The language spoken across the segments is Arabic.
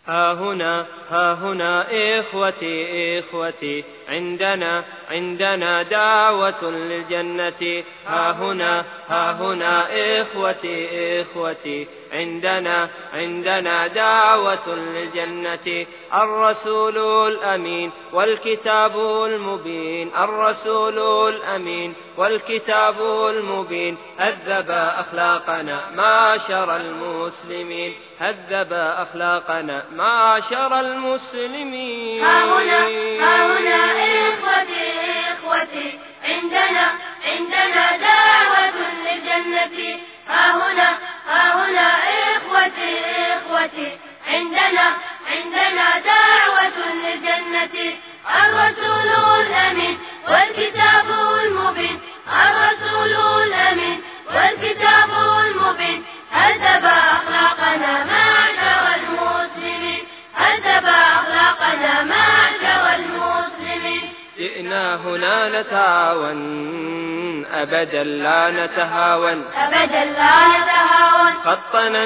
ها هنا إخوتي عندنا دعوة للجنة. ها هنا إخوتي عندنا دعوة للجنة. الرسول الأمين والكتاب المبين، الرسول الأمين والكتاب المبين، هذب أخلاقنا معشر المسلمين، هذب أخلاقنا معشر المسلمين. ها هنا إخوتي عندنا دعوة للجنة. ها هنا إخوتي عندنا دعوة للجنة. الرسول الأمين والكتاب المبين، الرسول الأمين والكتاب المبين، هذب أخلاقنا معشر المسلمين، هذب أخلاقنا معشر المسلمين. جئنا هنا نتعاون أبدا لا نتهاون، أبدا لا نتهاون. خطنا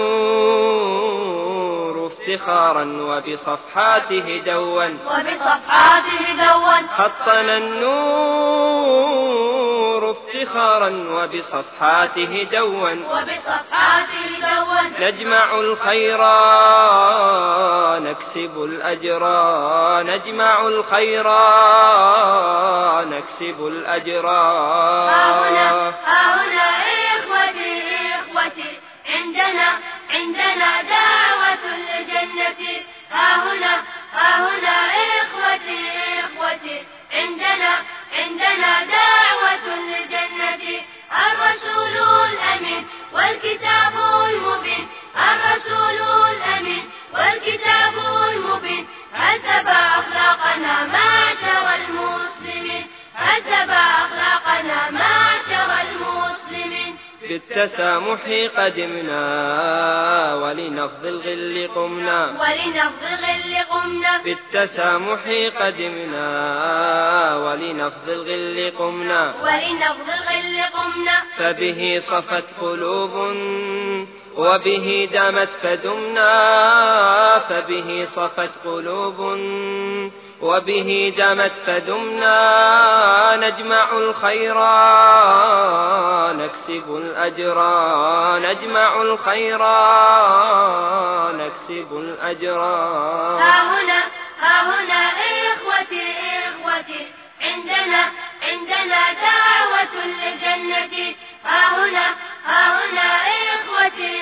النور افتخارا وبصفحاته دون، خطنا النور افتخارا وبصفحاته دون، نجمع الخير نكسب الأجر، نجمع الخير نكسب الأجر. ها هنا إخوتي عندنا دعوة للجنة. ها هنا إخوتي عندنا دعوة للجنة. الرسول الأمين والكتاب المبين، الرسول الأمين والكتاب المبين، هذب أخلاقنا معشر المسلمين، هذب أخلاقنا معشر المسلمين. بالتسامح قدمنا ولنفض الغل قمنا، بالتسامح قدمنا ولنفض الغل قمنا، فبه صفت قلوب وبه دامت فدمنا، فبه صفت قلوب وبه دامت فدمنا، نجمع الخير نكسب الأجر، نجمع الخير نكسب الأجر. ها هنا إخوتي عندنا دعوة للجنة. ها هنا إخوتي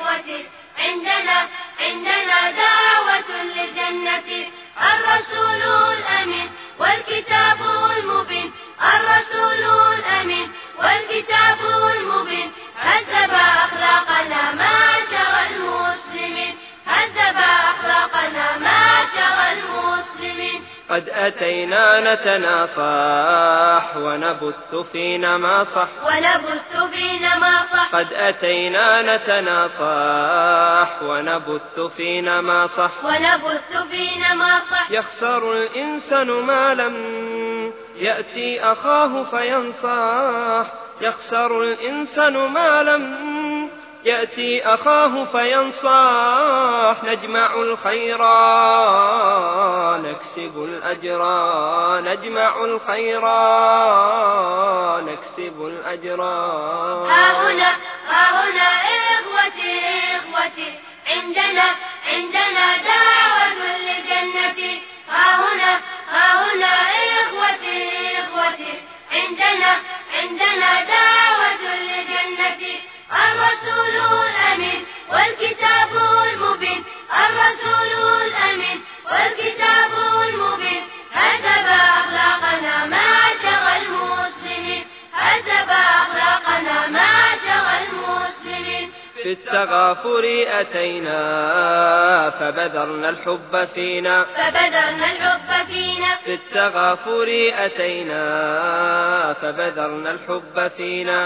عندنا دعوة للجنة. الرسول الأمين والكتاب المبين، الرسول الأمين والكتاب المبين، هذب أخلاقنا معشر المسلمين، هذب أخلاقنا معشر المسلمين. قد أتينا نتناصح ونبث فينا ما صح، قد أتينا نتناصح ونبث فينا ما صح، يخسر الإنسان ما لم يأتي أخاه فينصح، يخسر الإنسان ما لم يأتي أخاه فينصح، نجمع الخير نكسب الأجر، نجمع الخير نكسب الأجر. ها هنا إخوتي عندنا دعوة للجنة. ها هنا إخوتي عندنا دعوة للجنة. الرسول الأمين والكتاب المبين، الرسول الأمين والكتاب المبين، هذب أخلاقنا معشر المسلمين، هذب أخلاقنا معشر المسلمين. في التغافر أتينا فبذرنا الحب فينا، في التغافر أتينا فبذرنا الحب فينا،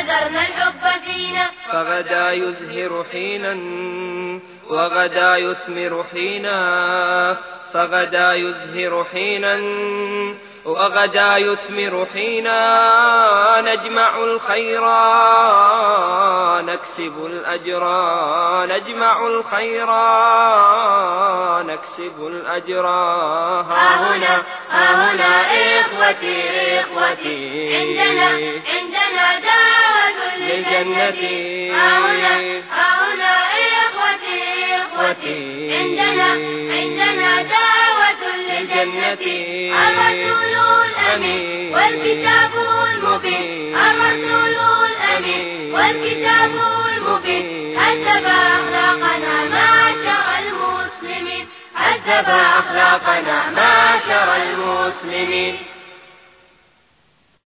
فغدا يزهر حينا وغدا يثمر حينا، فغدا يزهر حينا وغدا يثمر حينا، نجمع الخير نكسب الأجر، نجمع الخير واحسبوا الأجر. ها هنا إخوتي عندنا دعوة للجنة. ها هنا إخوتي عندنا دعوة للجنة. الرسول الأمين والكتاب المبين. الرسول الأمين والكتاب المبين. هذب أخلاقنا معشر المسلمين. هذب أخلاقنا معشر المسلمين.